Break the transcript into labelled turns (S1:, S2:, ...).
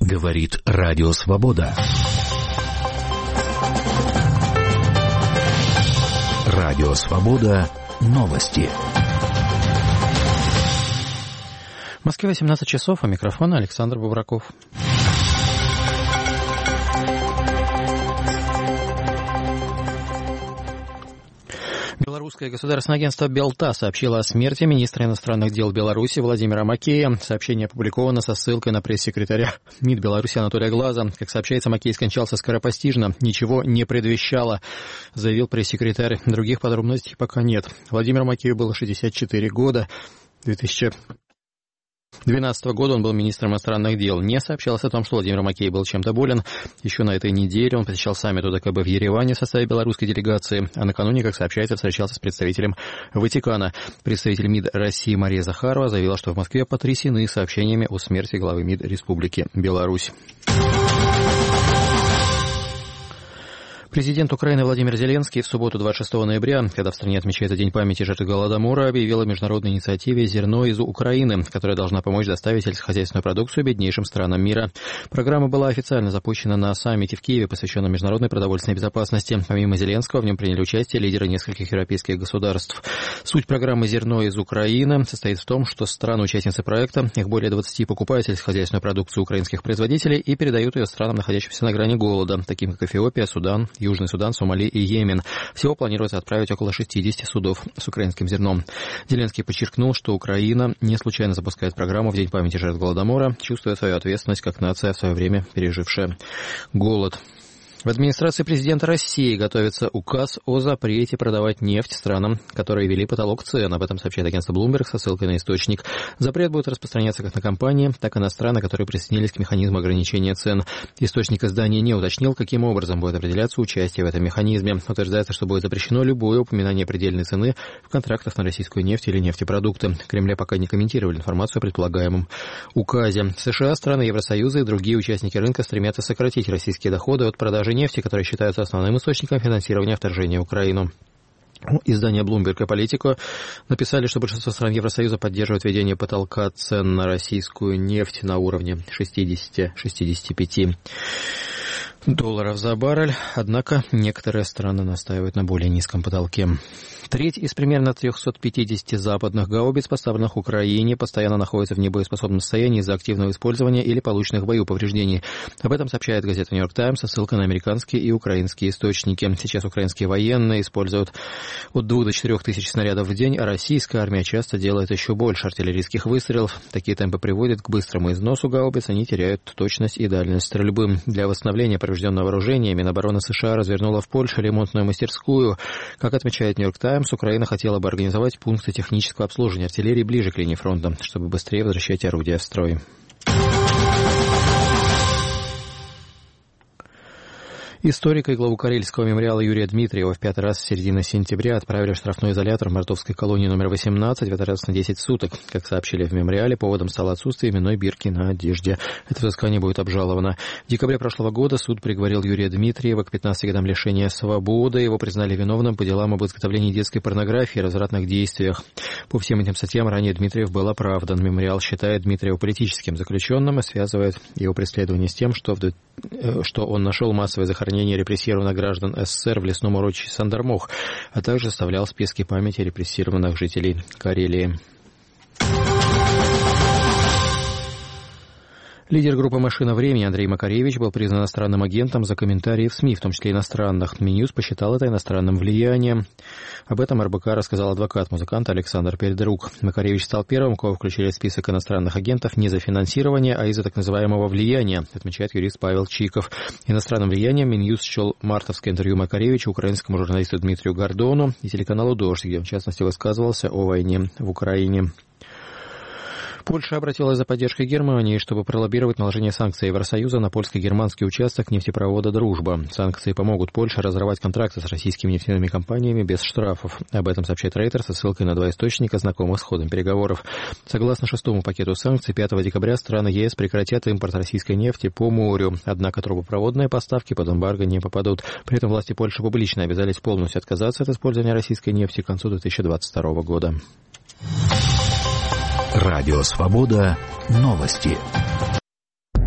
S1: Говорит Радио Свобода. Радио Свобода. Новости.
S2: В Москве 18 часов, а микрофон Александр Бубраков. Белорусское государственное агентство «Белта» сообщило о смерти министра иностранных дел Беларуси Владимира Макея. Сообщение опубликовано со ссылкой на пресс-секретаря МИД Беларуси Анатолия Глаза. Как сообщается, Макей скончался скоропостижно. Ничего не предвещало, заявил пресс-секретарь. Других подробностей пока нет. Владимиру Макею было 64 года. 2012 года он был министром иностранных дел. Не сообщалось о том, что Владимир Макей был чем-то болен. Еще на этой неделе он посещал саммит ОДКБ в Ереване в составе белорусской делегации, а накануне, как сообщается, встречался с представителем Ватикана. Представитель МИД России Мария Захарова заявила, что в Москве потрясены сообщениями о смерти главы МИД Республики Беларусь. Президент Украины Владимир Зеленский в субботу 26 ноября, когда в стране отмечается День памяти жертв Голодомора, объявил о международной инициативе «Зерно из Украины», которая должна помочь доставить сельскохозяйственную продукцию беднейшим странам мира. Программа была официально запущена на саммите в Киеве, посвященном международной продовольственной безопасности. Помимо Зеленского, в нем приняли участие лидеры нескольких европейских государств. Суть программы «Зерно из Украины» состоит в том, что страны-участницы проекта, их более 20, покупают сельскохозяйственную продукцию украинских производителей и передают ее странам, находящимся на грани голода, таким как Эфиопия, Судан, Южный Судан, Сомали и Йемен. Всего планируется отправить около 60 судов с украинским зерном. Зеленский подчеркнул, что Украина не случайно запускает программу в День памяти жертв Голодомора, чувствуя свою ответственность как нация, в свое время пережившая голод. В администрации президента России готовится указ о запрете продавать нефть странам, которые ввели потолок цен. Об этом сообщает агентство Bloomberg со ссылкой на источник. Запрет будет распространяться как на компании, так и на страны, которые присоединились к механизму ограничения цен. Источник издания не уточнил, каким образом будет определяться участие в этом механизме. Утверждается, что будет запрещено любое упоминание предельной цены в контрактах на российскую нефть или нефтепродукты. Кремля пока не комментировали информацию о предполагаемом указе. США, страны Евросоюза и другие участники рынка стремятся сократить российские доходы от продажи нефти, которые считаются основным источником финансирования вторжения в Украину. Издание Bloomberg и Politico написали, что большинство стран Евросоюза поддерживает введение потолка цен на российскую нефть на уровне 60-65 долларов за баррель, однако некоторые страны настаивают на более низком потолке. Треть из примерно 350 западных гаубиц, поставленных Украине, постоянно находится в небоеспособном состоянии из-за активного использования или полученных в бою повреждений. Об этом сообщает газета «Нью-Йорк Таймс» со ссылкой на американские и украинские источники. Сейчас украинские военные используют от 2 до 4 тысяч снарядов в день, а российская армия часто делает еще больше артиллерийских выстрелов. Такие темпы приводят к быстрому износу гаубиц, они теряют точность и дальность стрельбы. Для восстановления поврежденного вооружения Минобороны США развернула в Польше ремонтную мастерскую. Как отмечает «Нью-Йорк Таймс», Украина хотела бы организовать пункты технического обслуживания артиллерии ближе к линии фронта, чтобы быстрее возвращать орудия в строй. Историка и главу Карельского мемориала Юрия Дмитриева в 5-й раз с середины сентября отправили в штрафной изолятор мартовской колонии номер 18, в этот раз на 10 суток. Как сообщили в мемориале, поводом стало отсутствие именной бирки на одежде. Это взыскание будет обжаловано. В декабре прошлого года суд приговорил Юрия Дмитриева к 15 годам лишения свободы. Его признали виновным по делам об изготовлении детской порнографии и развратных действиях. По всем этим статьям ранее Дмитриев был оправдан. Мемориал считает Дмитриева политическим заключенным и связывает его преследование с тем, что он нашел массовое захоронение репрессированных граждан СССР в лесном урочище Сандармох, а также составлял списки памяти репрессированных жителей Карелии. Лидер группы «Машина времени» Андрей Макаревич был признан иностранным агентом за комментарии в СМИ, в том числе иностранных. Минюс посчитал это иностранным влиянием. Об этом РБК рассказал адвокат музыканта Александр Передрук. Макаревич стал первым, кого включили в список иностранных агентов не за финансирование, а из-за так называемого влияния, отмечает юрист Павел Чиков. Иностранным влиянием Минюс счел мартовское интервью Макаревича украинскому журналисту Дмитрию Гордону и телеканалу «Дождь», где он, в частности, высказывался о войне в Украине. Польша обратилась за поддержкой Германии, чтобы пролоббировать наложение санкций Евросоюза на польско-германский участок нефтепровода «Дружба». Санкции помогут Польше разорвать контракты с российскими нефтяными компаниями без штрафов. Об этом сообщает Рейтер со ссылкой на 2 источника, знакомых с ходом переговоров. Согласно 6-му пакету санкций, 5 декабря страны ЕС прекратят импорт российской нефти по морю. Однако трубопроводные поставки под эмбарго не попадут. При этом власти Польши публично обязались полностью отказаться от использования российской нефти к концу 2022 года.
S1: Радио Свобода. Новости.